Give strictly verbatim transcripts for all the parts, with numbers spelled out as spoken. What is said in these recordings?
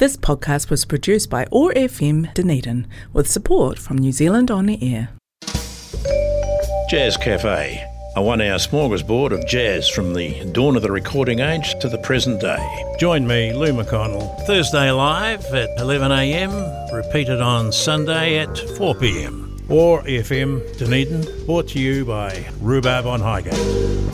This podcast was produced by O A R F M Dunedin with support from New Zealand On Air. Jazz Cafe, a one-hour smorgasbord of jazz from the dawn of the recording age to the present day. Join me, Lou McConnell, Thursday live at eleven a m, repeated on Sunday at four p m. O A R F M Dunedin, brought to you by Rhubarb on Highgate.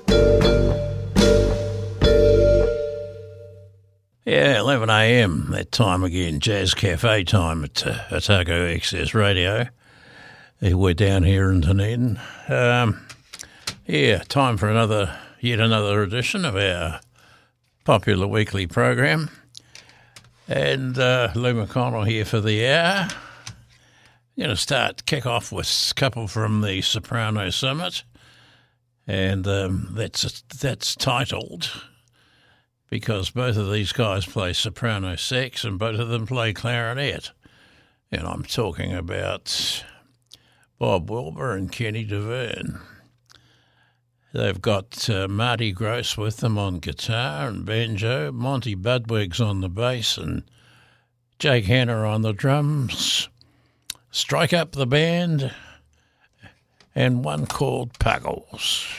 Yeah, eleven a m, that time again, Jazz Cafe time at uh, Otago Access Radio. We're down here in Dunedin. Um, yeah, time for another, yet another edition of our popular weekly program. And uh, Lou McConnell here for the hour. I'm going to start, kick off with a couple from the Soprano Summit. And um, that's that's titled... because both of these guys play soprano sax and both of them play clarinet. And I'm talking about Bob Wilber and Kenny DeVerne. They've got uh, Marty Gross with them on guitar and banjo, Monty Budwig's on the bass and Jake Hanna on the drums, Strike Up the Band, and one called Puggles.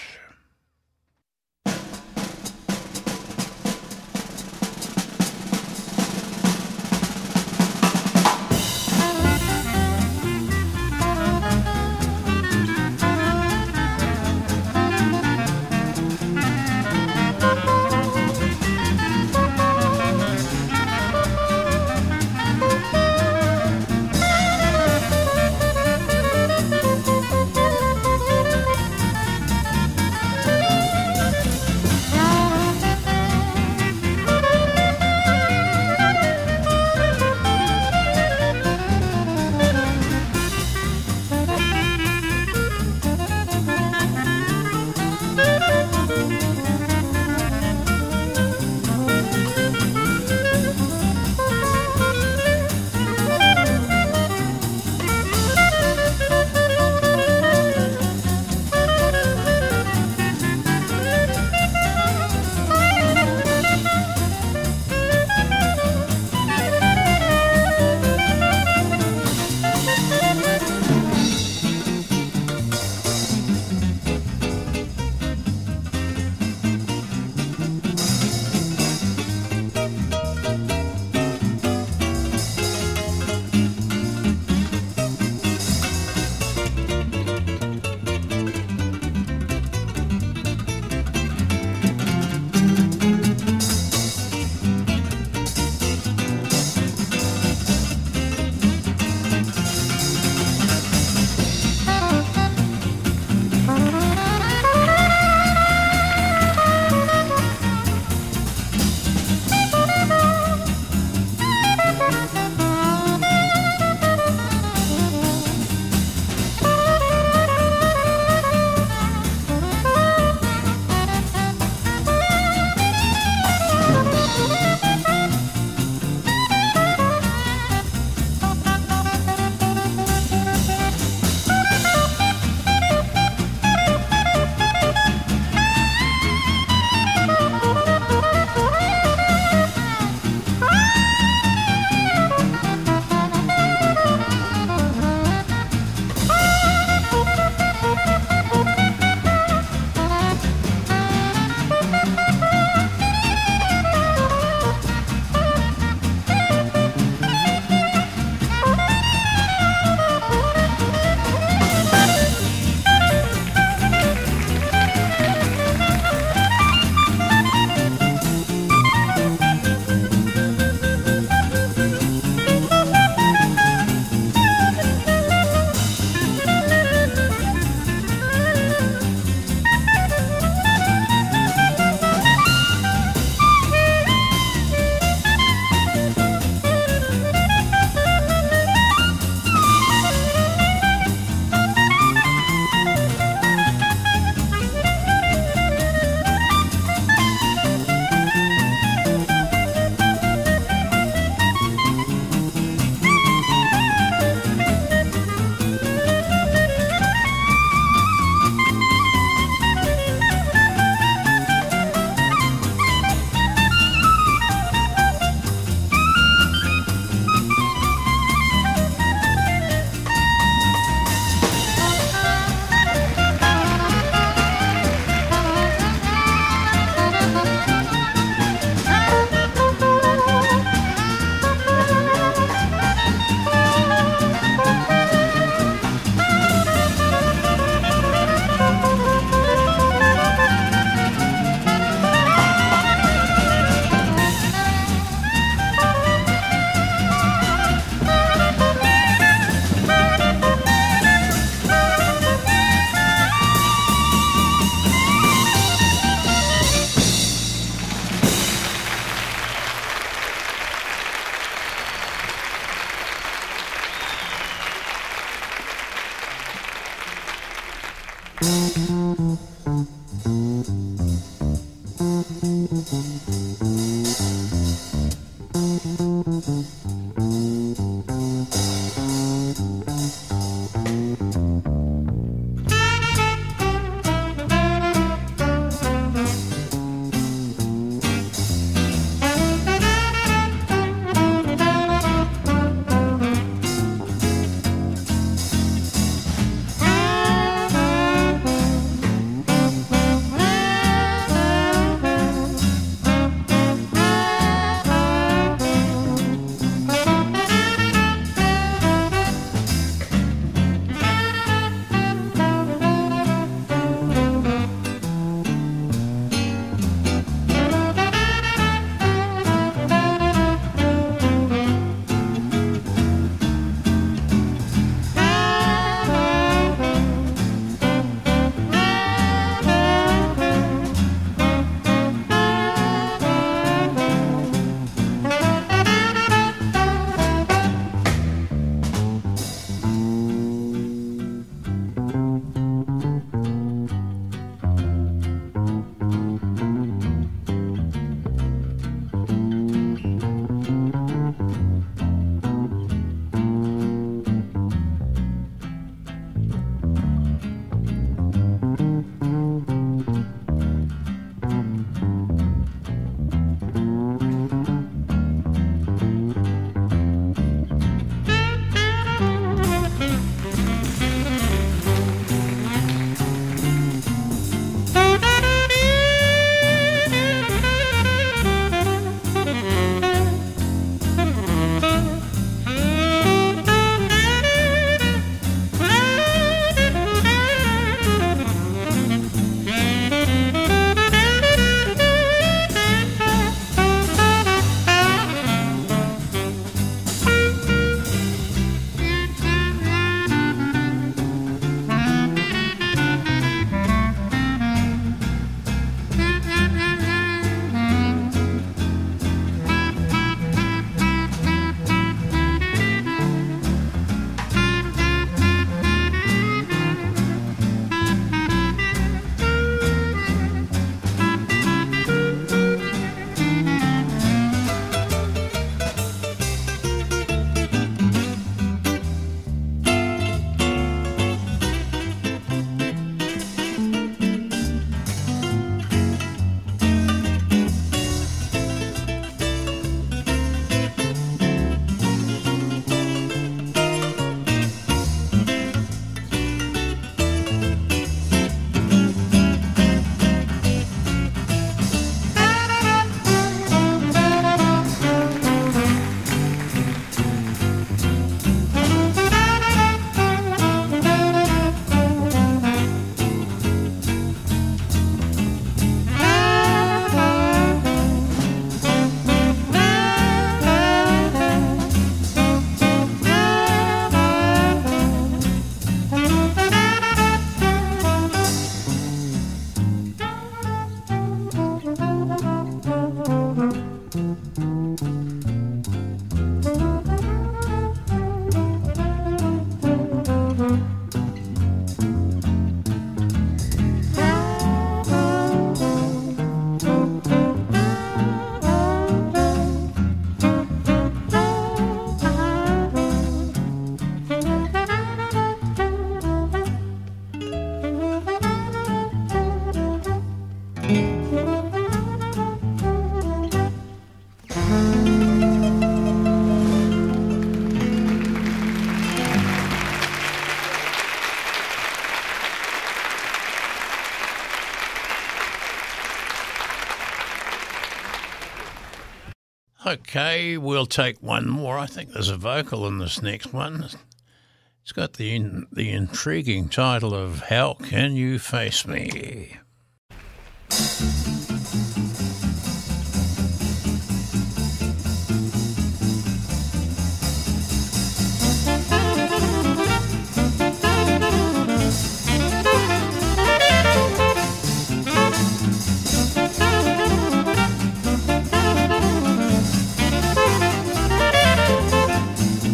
Okay, we'll take one more. I think there's a vocal in this next one. It's got the in, the intriguing title of How Can You Face Me?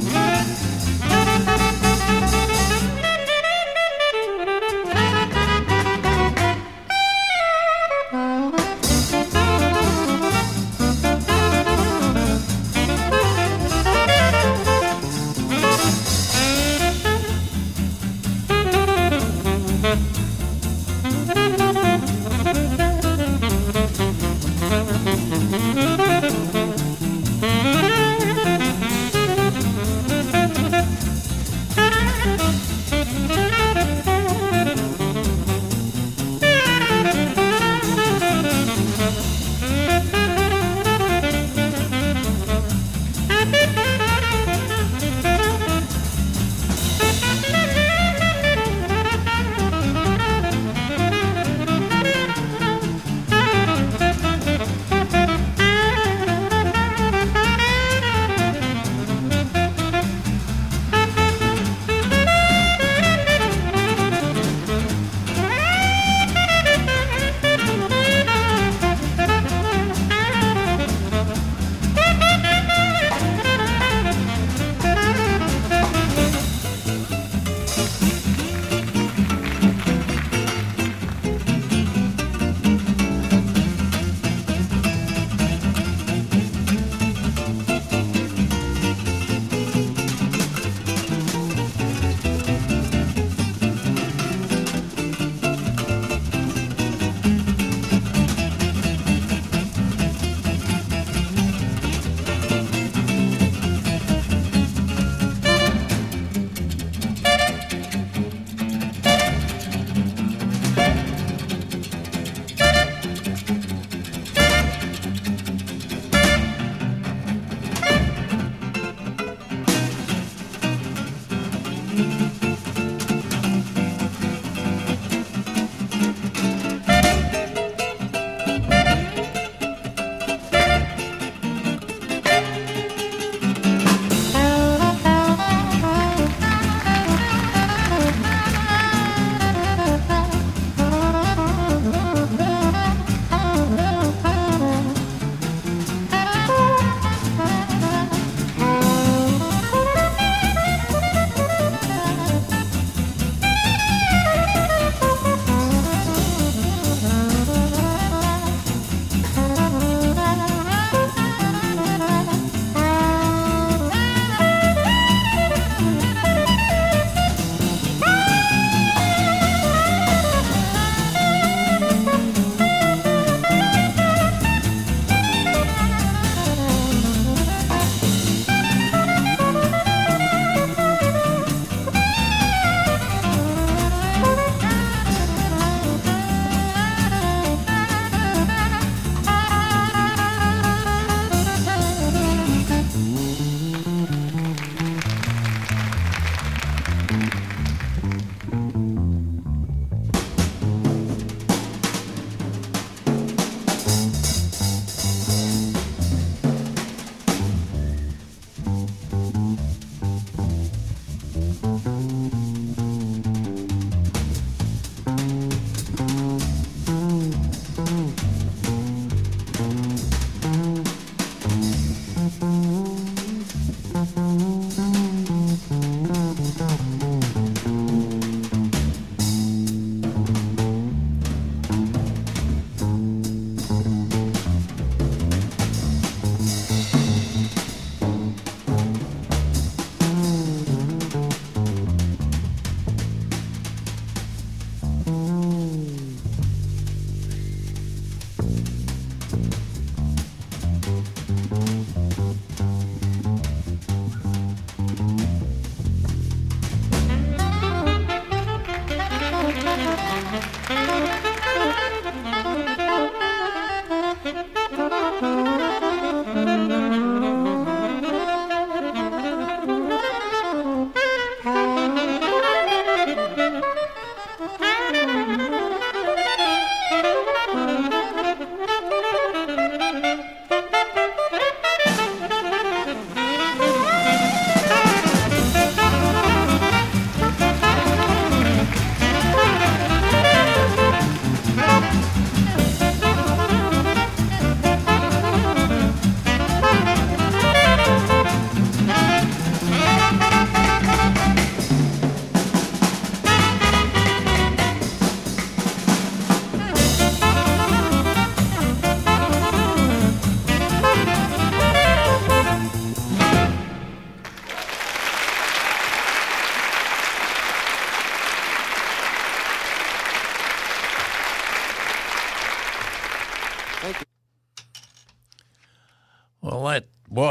Thank you.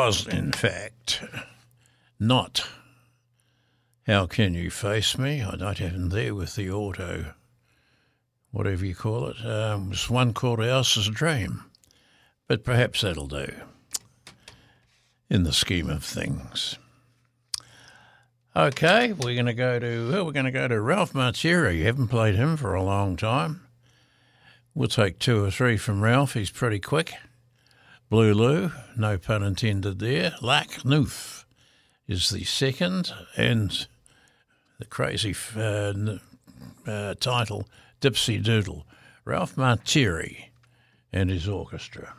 was, in fact, not How Can You Face Me? I don't have him there with the auto, whatever you call it. Um, there's one called House's Dream, but perhaps that'll do in the scheme of things. Okay, we're going to go to well, we're going to go to Ralph Martieri. You haven't played him for a long time. We'll take two or three from Ralph. He's pretty quick. Blue Lou, no pun intended there. Lac Noof is the second, and the crazy uh, uh, title, Dipsy Doodle. Ralph Martieri and his orchestra.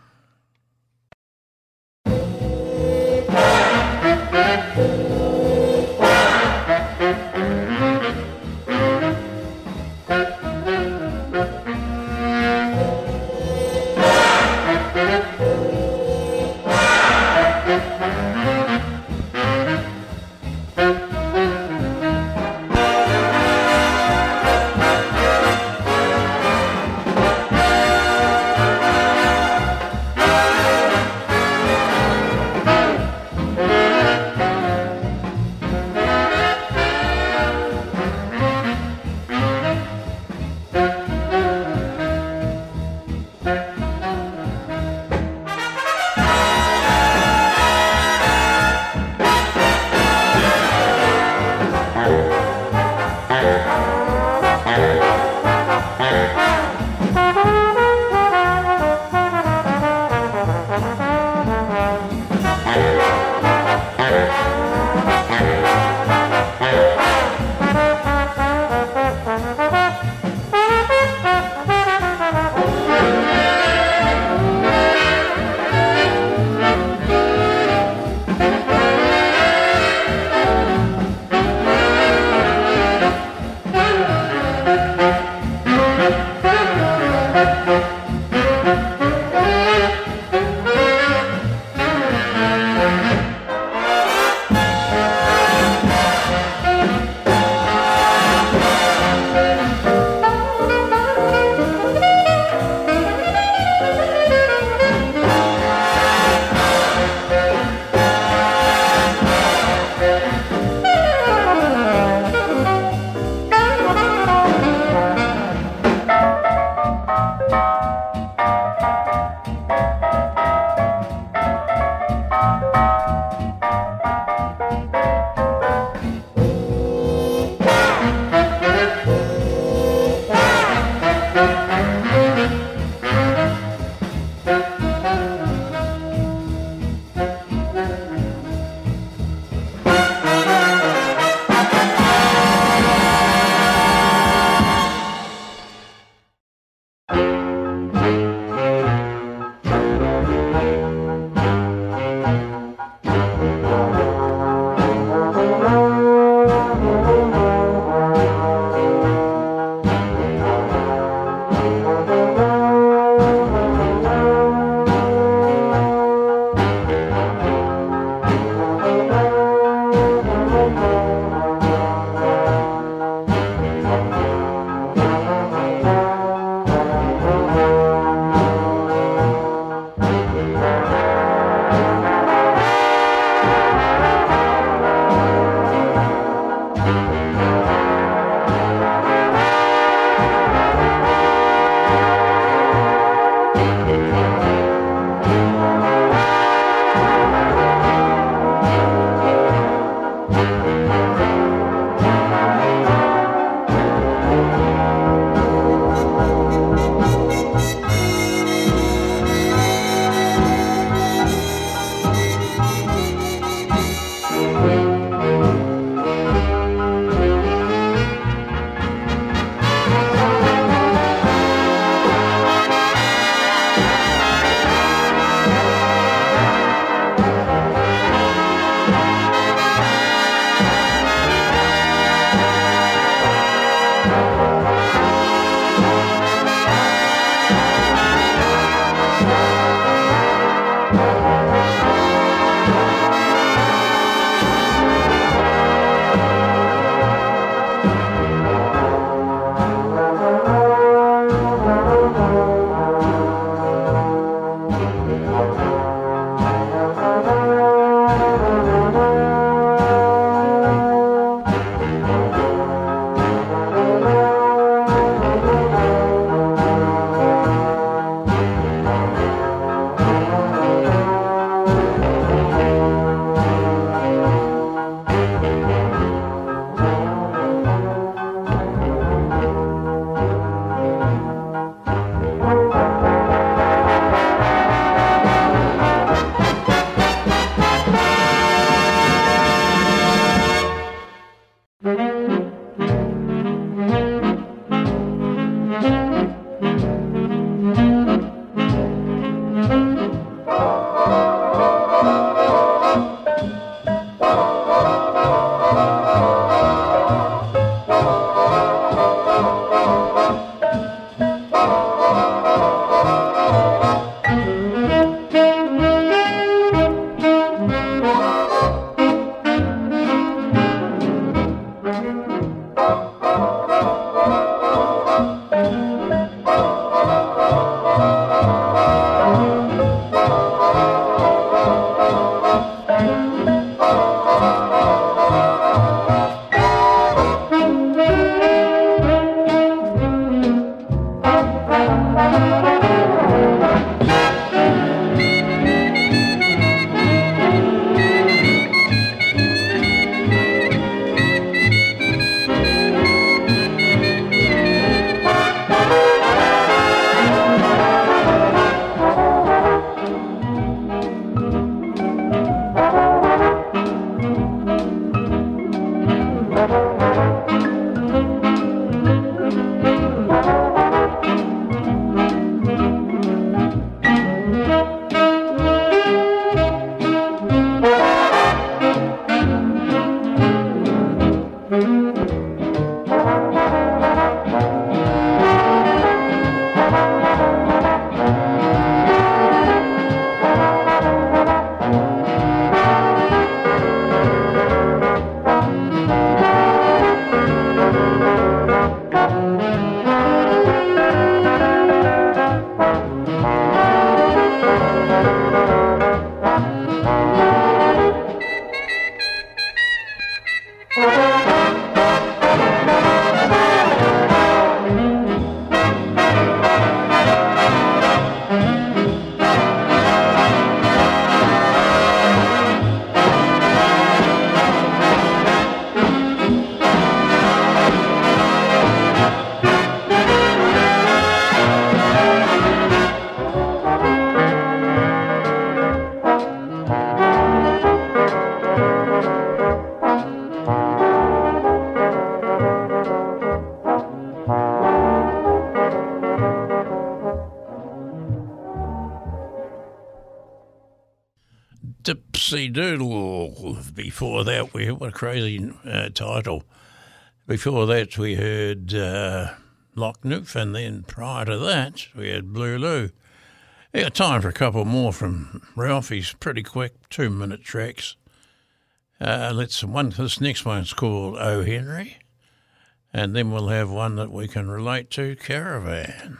Dipsy Doodle. Before that, we what a crazy uh, title. Before that, we heard uh, Loch Noof, and then prior to that, we had Blue Lou. We got time for a couple more from Ralphie's pretty quick two-minute tracks. Uh, let's one. This next one's called Oh Henry, and then we'll have one that we can relate to, Caravan.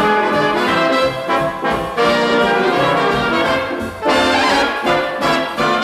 Thank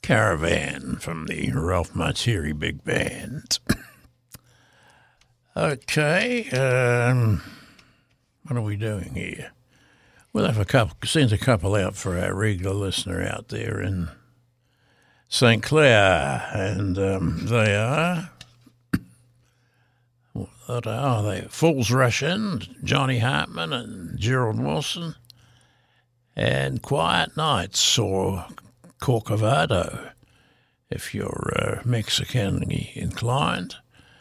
Caravan from the Ralph Martiri Big Band. Okay, um, what are we doing here? We'll have a couple, send a couple out for our regular listener out there in Saint Clair, and um, they are, what are they? Fools Rush In, Johnny Hartman and Gerald Wilson, and Quiet Nights or Corcovado, if you're uh, Mexican inclined.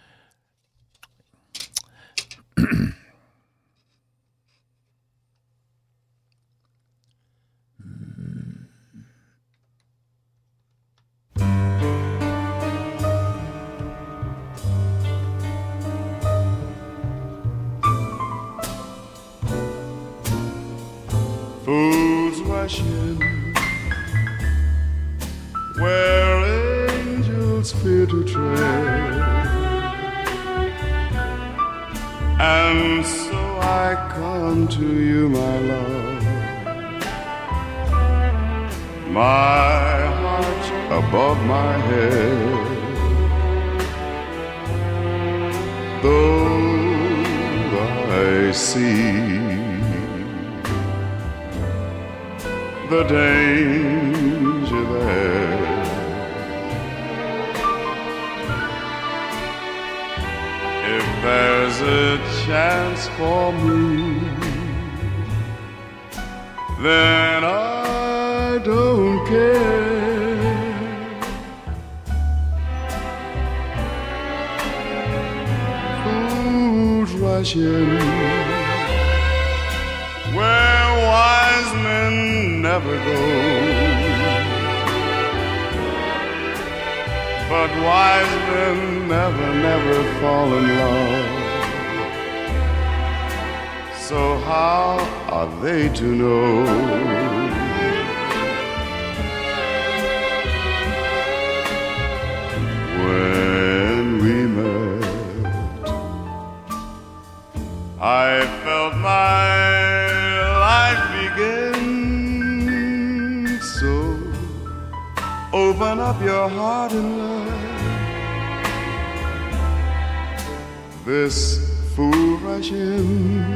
Fools rush in where angels fear to tread, and so I come to you, my love, my heart above my head. Though I see the danger there, if there's a chance for me, then I don't care. Fools rush in where wise men never go, but wise men never, never fall in love. So how are they to know? When we met, I felt my life begin. So open up your heart and let this fool rush in.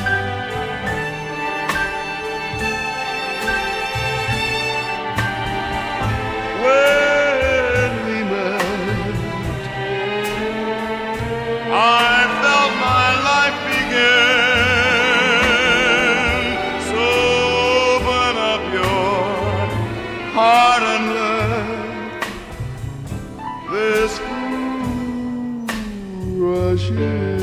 When we met, I felt my life begin. So open up your heart and let this fool rush in.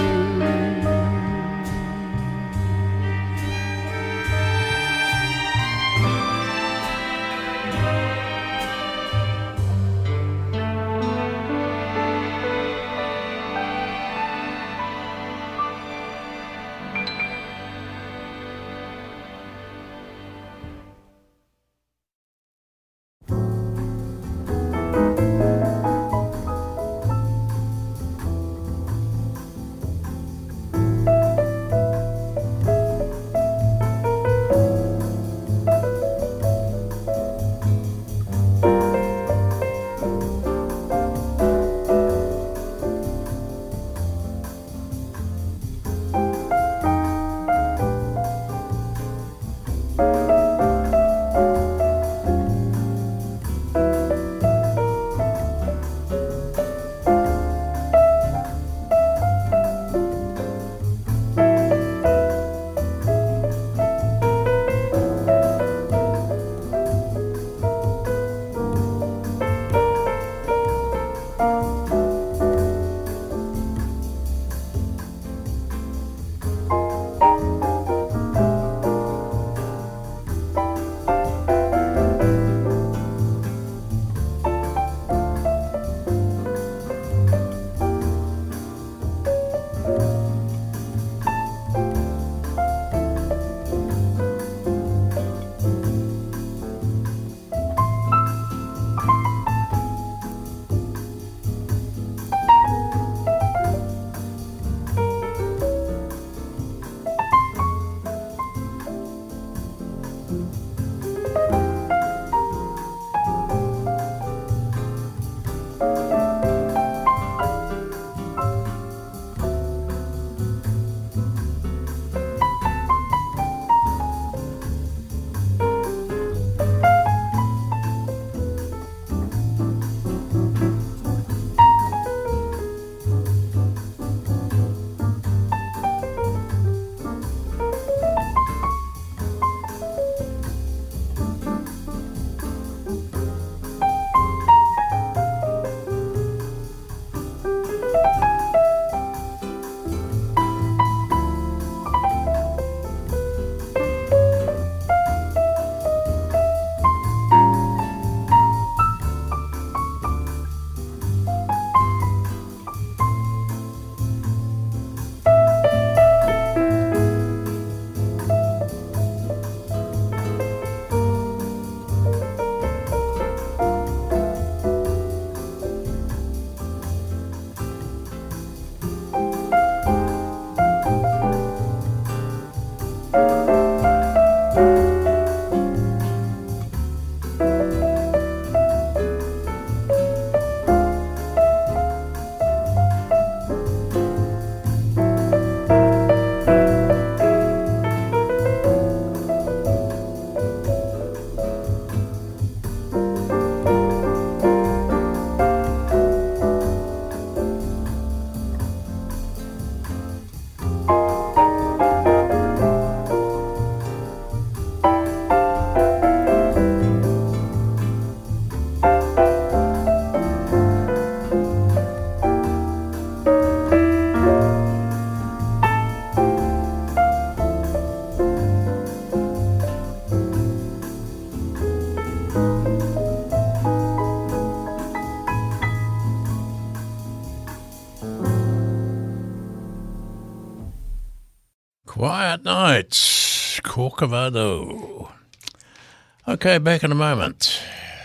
Quiet Nights, Corcovado. Okay, back in a moment.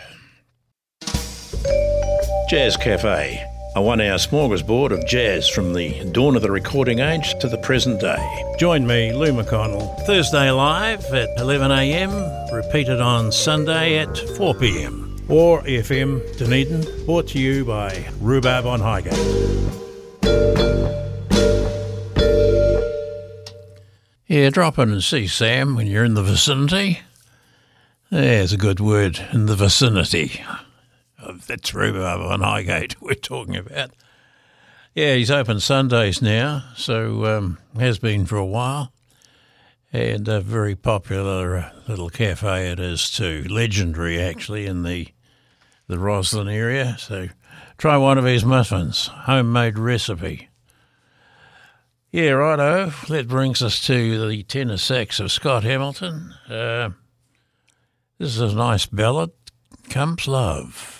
Jazz Cafe, a one-hour smorgasbord of jazz from the dawn of the recording age to the present day. Join me, Lou McConnell, Thursday live at eleven a m, repeated on Sunday at four p m. Or F M Dunedin, brought to you by Rhubarb on Highgate. Yeah, drop in and see Sam when you're in the vicinity. There's a good word, in the vicinity. That's Rhubarb on Highgate we're talking about. Yeah, he's open Sundays now, so um, has been for a while. And a very popular little cafe it is too. Legendary, actually, in the the Roslyn area. So try one of his muffins, homemade recipe. Yeah, righto. That brings us to the tenor sax of Scott Hamilton. Uh, this is a nice ballad, Comes Love.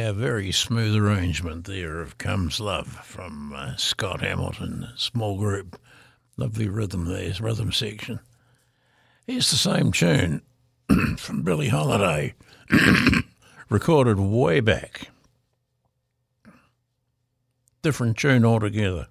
a very smooth arrangement there of Comes Love from uh, Scott Hamilton, small group. Lovely rhythm there, rhythm section. Here's the same tune from Billie Holiday, recorded way back. Different tune altogether.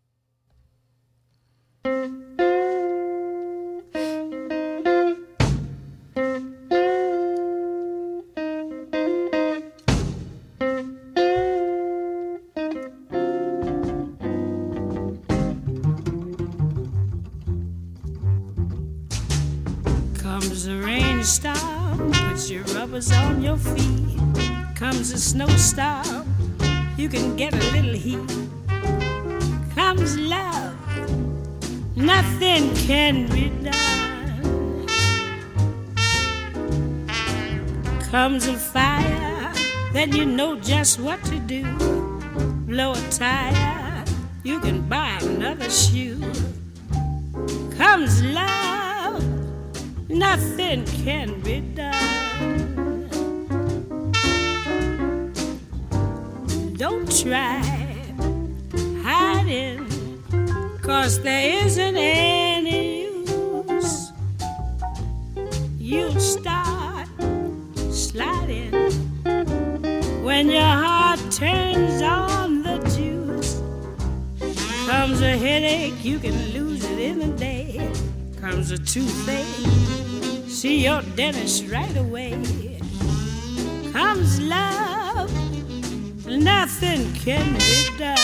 Comes a rainstorm, put your rubbers on your feet. Comes a snowstorm, you can get a little heat. Comes love, nothing can be done. Comes a fire, then you know just what to do. Blow a tire, you can buy another shoe. Comes love, nothing can be done. Don't try hiding, 'cause there isn't any use. You'll start sliding when your heart turns on the juice. Comes a headache, you can lose it in a day. Comes a toothache, see your dentist right away. Comes love, nothing can be done.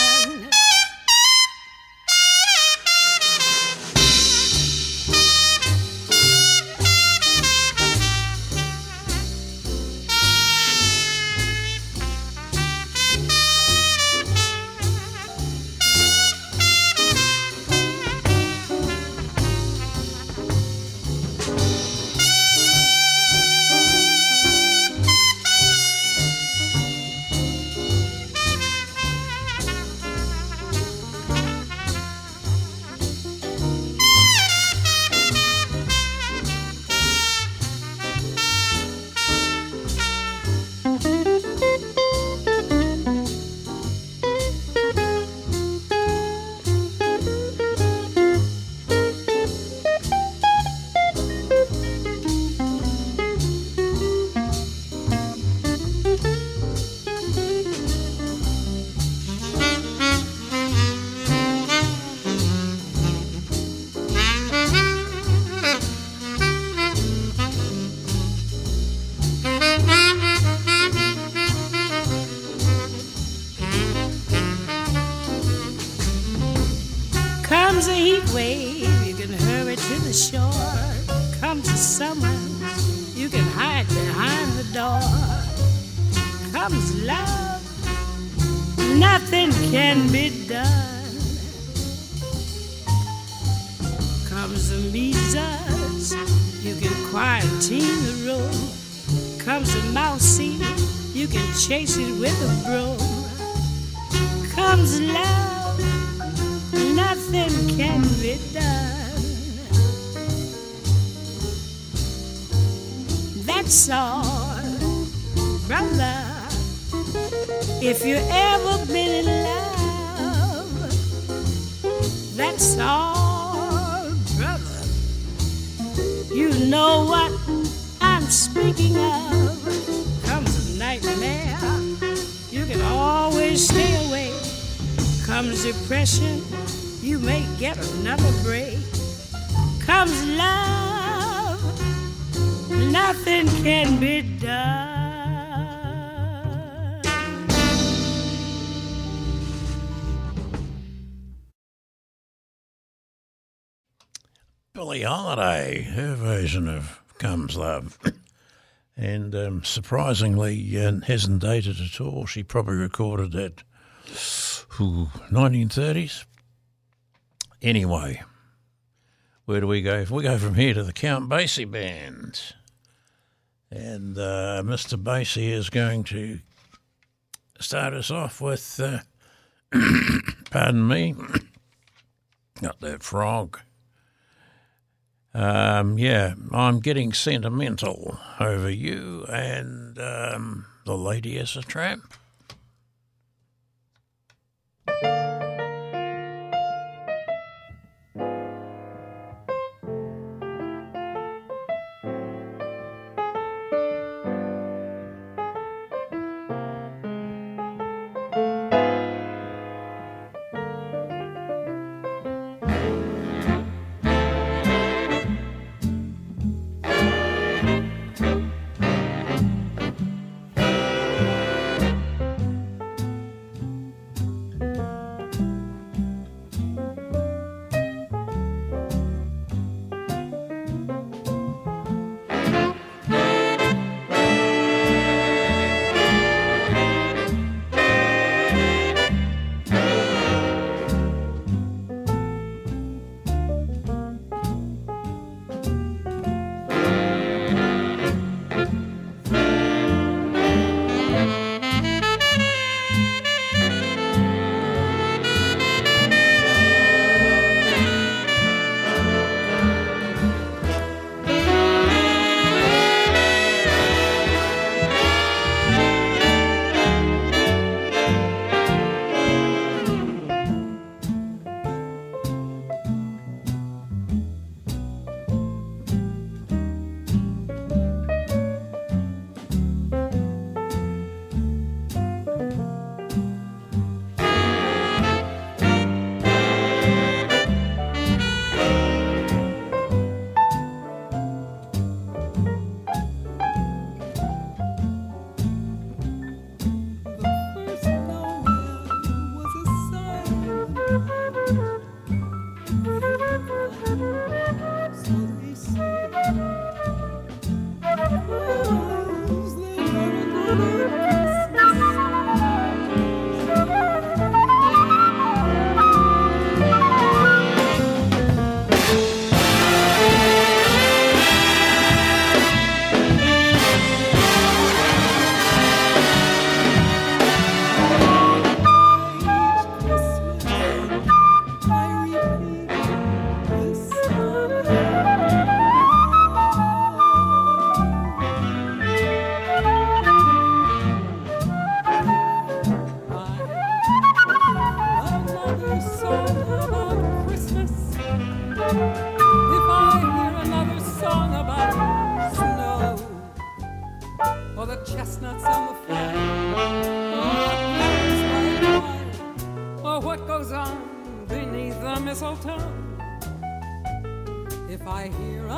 Comes a heat wave, you can hurry to the shore. Comes a summer, you can hide behind the door. Comes love, nothing can be done. Comes the measles, you can quarantine the room. Comes a mousey, you can chase it with a broom. Comes love, nothing can be done. That's all, brother. If you ever been in love, that's all, brother. You know what I'm speaking of. Comes a nightmare, you can always stay away. Comes depression, you may get another break. Comes love, nothing can be done. Billie Holiday, her version of Comes Love. And um, surprisingly, uh, hasn't dated at all. She probably recorded that ooh, nineteen thirties. Anyway, where do we go? If we go from here to the Count Basie Band. And uh, Mister Basie is going to start us off with, uh, pardon me, got that frog. Um, yeah, I'm getting sentimental over you and um, the lady as a tramp.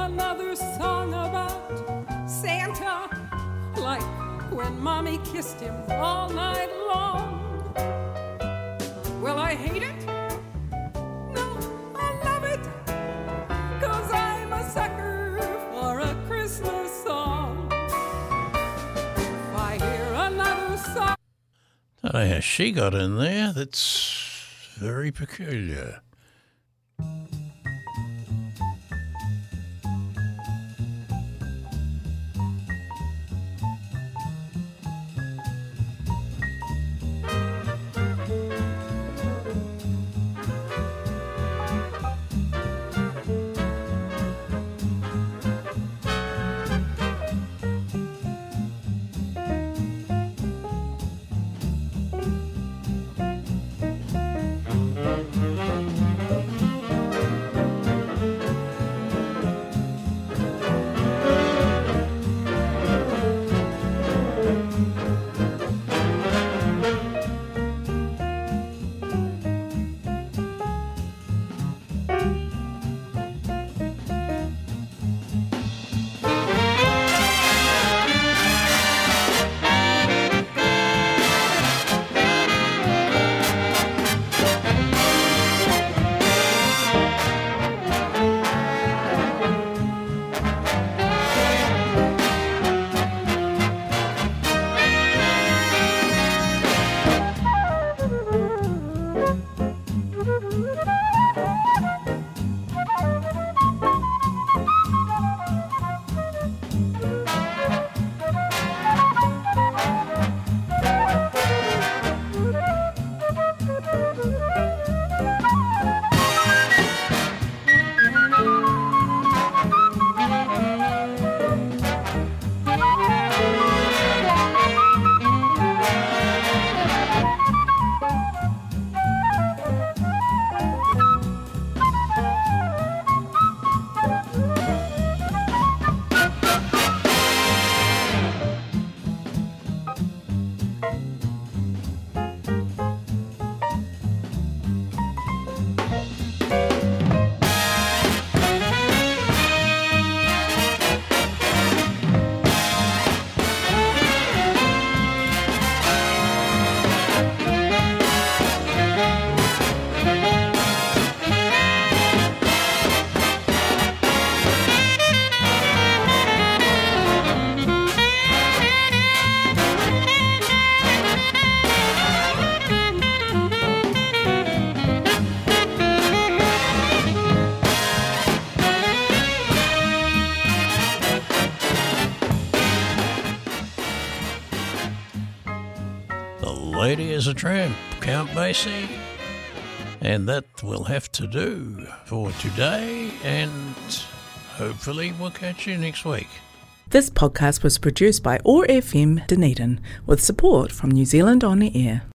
another song about Santa, like when Mommy kissed him all night long. Will I hate it? No, I love it, 'cause I'm a sucker for a Christmas song. If I hear another song... Don't know how she got in there. That's very peculiar. Lady is a Tramp, Count Basie. And that will have to do for today, and hopefully we'll catch you next week. This podcast was produced by O A R F M Dunedin with support from New Zealand On the Air.